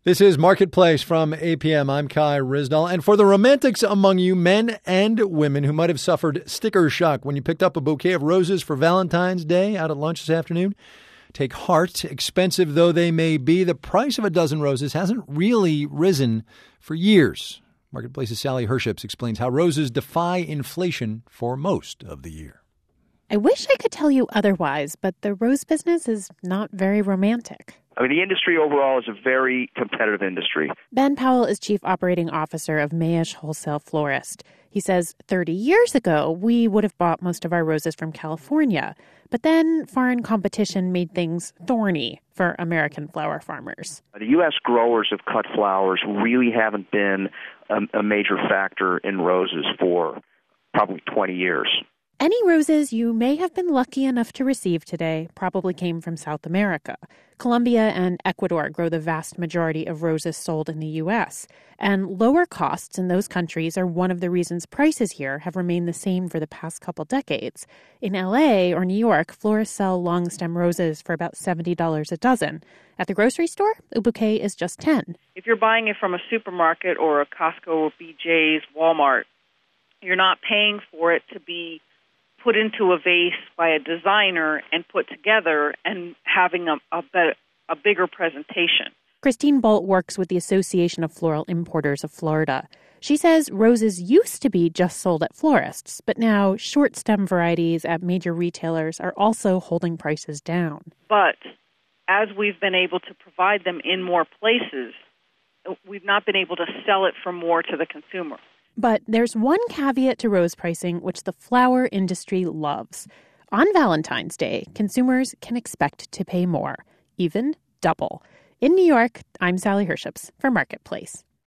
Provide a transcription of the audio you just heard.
This is Marketplace from APM. I'm Kai Ryssdal. And for the romantics among you, men and women who might have suffered sticker shock when you picked up a bouquet of roses for Valentine's Day out at lunch this afternoon, take heart. Expensive though they may be, the price of a dozen roses hasn't really risen for years. Marketplace's Sally Herships explains how roses defy inflation for most of the year. I wish I could tell you otherwise, but the rose business is not very romantic. I mean, the industry overall is a very competitive industry. Ben Powell is chief operating officer of Mayish Wholesale Florist. He says 30 years ago, we would have bought most of our roses from California. But then foreign competition made things thorny for American flower farmers. The U.S. growers of cut flowers really haven't been a major factor in roses for probably 20 years. Any roses you may have been lucky enough to receive today probably came from South America. Colombia and Ecuador grow the vast majority of roses sold in the U.S., and lower costs in those countries are one of the reasons prices here have remained the same for the past couple decades. In L.A. or New York, florists sell long-stem roses for about $70 a dozen. At the grocery store, a bouquet is just $10. If you're buying it from a supermarket or a Costco or BJ's, Walmart, you're not paying for it to be put into a vase by a designer and put together and having a bigger presentation. Christine Bolt works with the Association of Floral Importers of Florida. She says roses used to be just sold at florists, but now short stem varieties at major retailers are also holding prices down. But as we've been able to provide them in more places, we've not been able to sell it for more to the consumer. But there's one caveat to rose pricing which the flower industry loves. On Valentine's Day, consumers can expect to pay more, even double. In New York, I'm Sally Herships for Marketplace.